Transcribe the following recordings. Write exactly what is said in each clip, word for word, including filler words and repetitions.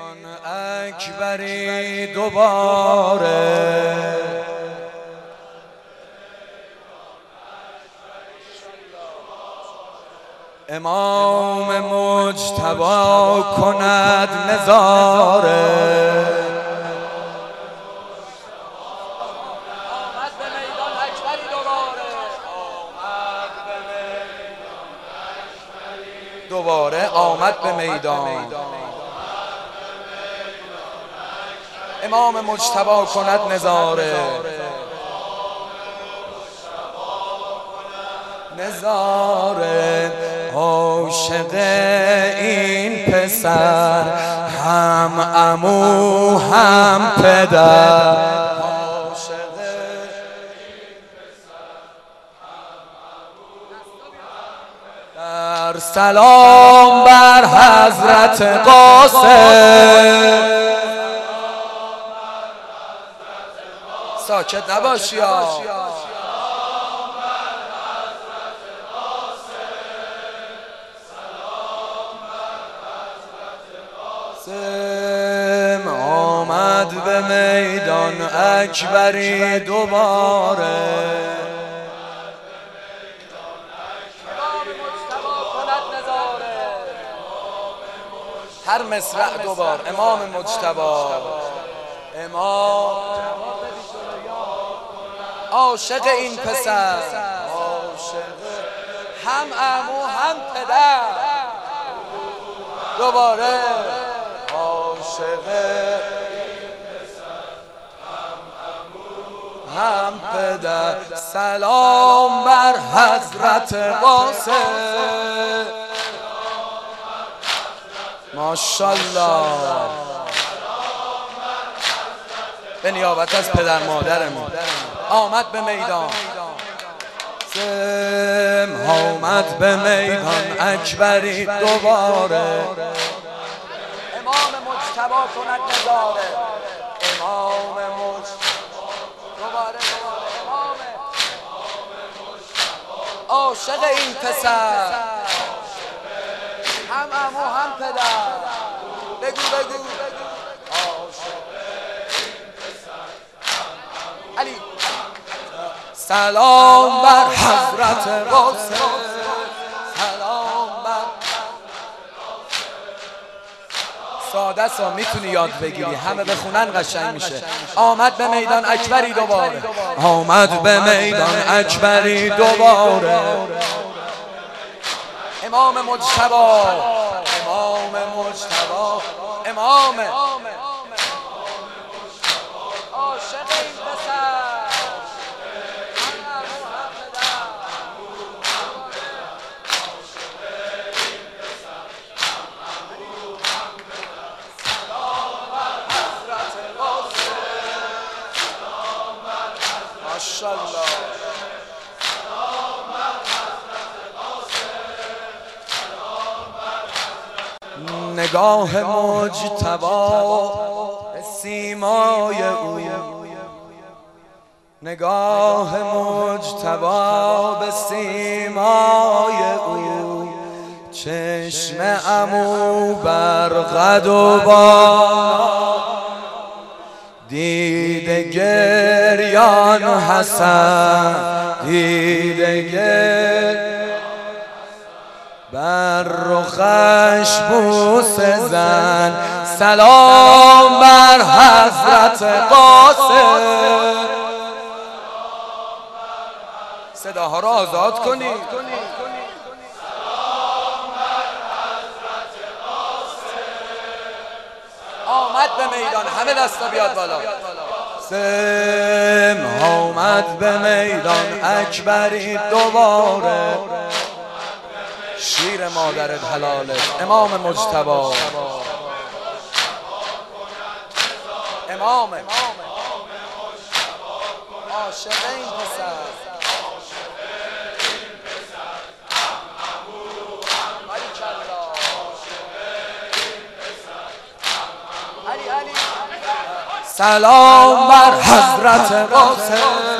میدان اکبری دوباره امام مجتبی کند نظاره دوباره آمد به میدان امام مجتبی کند نظاره نظاره عاشق این پسر هم عمو هم پدر در سلام بر حضرت قاسم ساکت نباشی یا آمد به میدان اکبری دوباره هر مصرع دوبار امام مجتبی امام عاشق این پسر عاشق هم عمو هم پدر دوباره عاشق هم پدر سلام بر حضرت قاسم ماشاءالله به نیابت از پدر مادرمون آمد به میدان سم آمد به میدان اکبری دوباره امام مجتبی کند نظاره امام مجتبی دوباره امام عاشق این پسر هم عمو هم پدر بگو بگو علی سلام بر حضرت قاسم سلام بر ساده سا میتونی یاد بگیری همه بخونن قشنگ میشه آمد به میدان اکبری دوباره آمد به میدان اکبری دوباره امام مجتبی امام مجتبی امام عاشق این پسر ماشاءالله نگاه مجتبی سیمای او نگاه مجتبی به سیمای او چشم عمو بر قد و بالا دیده گریان حسن دیده گریان بر رخش بوس زن سلام بر حضرت قاسم صداها را آزاد کنید آمد به میدان همه دستا بیاد بالا سم آمد به میدان اکبری دوباره شیر مادرت حلاله امام مجتبی امام عاشق این پسر علی علی سلام بر حضرت قاسم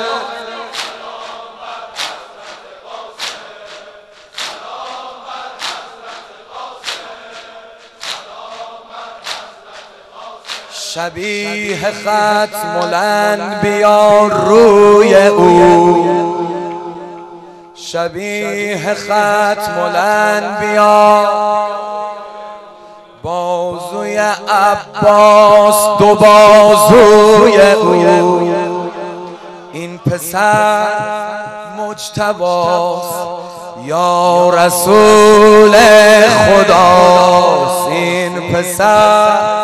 شبیه ختم الانبیاء روی او، شبیه ختم الانبیاء بازوی عباس دو بازوی او. این پسر مجتباست یا رسول خداست، این پسر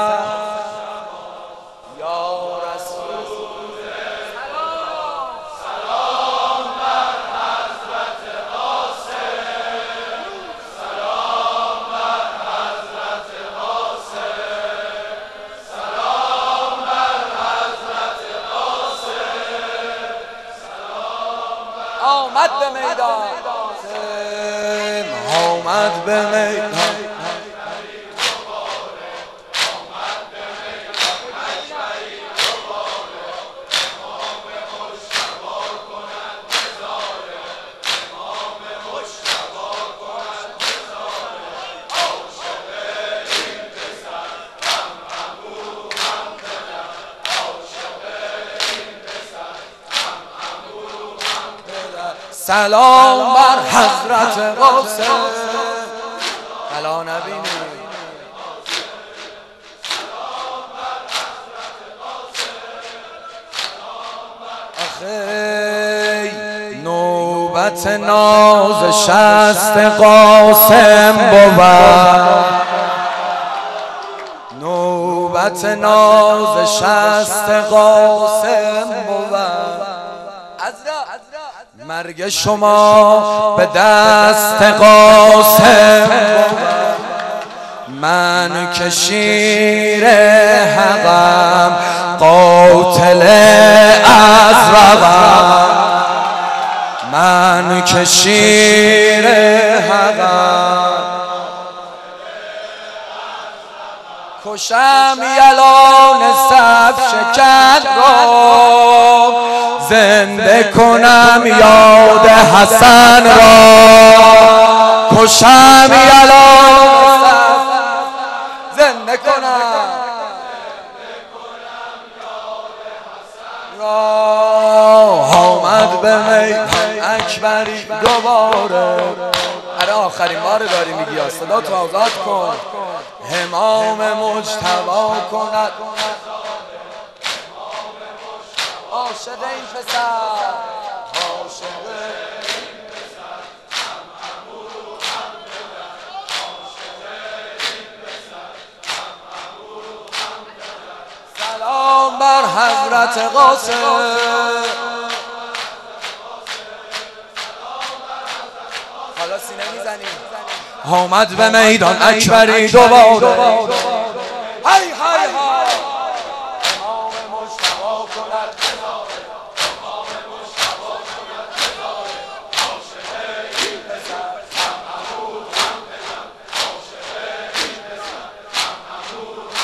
آمد به میدان، آمد به میدان. سلام بر حضرت قاسم. الا نبینی آخی نوبت ناز شست قاسم بود، نوبت ناز شست قاسم بود. مرگ شما به دست قاسم بود، من که شیر حقم قاتل ازرقم، من که شیر حقم کشم یلان صف شکن را، زنده کنم یاد حسن را، کشم یلان صف زنده کنم را. آمد به میدان اکبری دوباره. اره آخرین بار داری میگی، صدا تو آزاد کن. امام مجتبی کند عاشق این پسر، عاشق این پسر هم همو هم دلم، عاشق این پسر هم همو هم دلم. سلام بر حضرت قاسم. حالا سینه میزنیم. آمد به میدان اکبری دوباره. های های های امام مجتبی کند بزاره، امام مجتبی کند بزاره، عاشق این پسر هم همو هم دلم، عاشق این پسر هم همو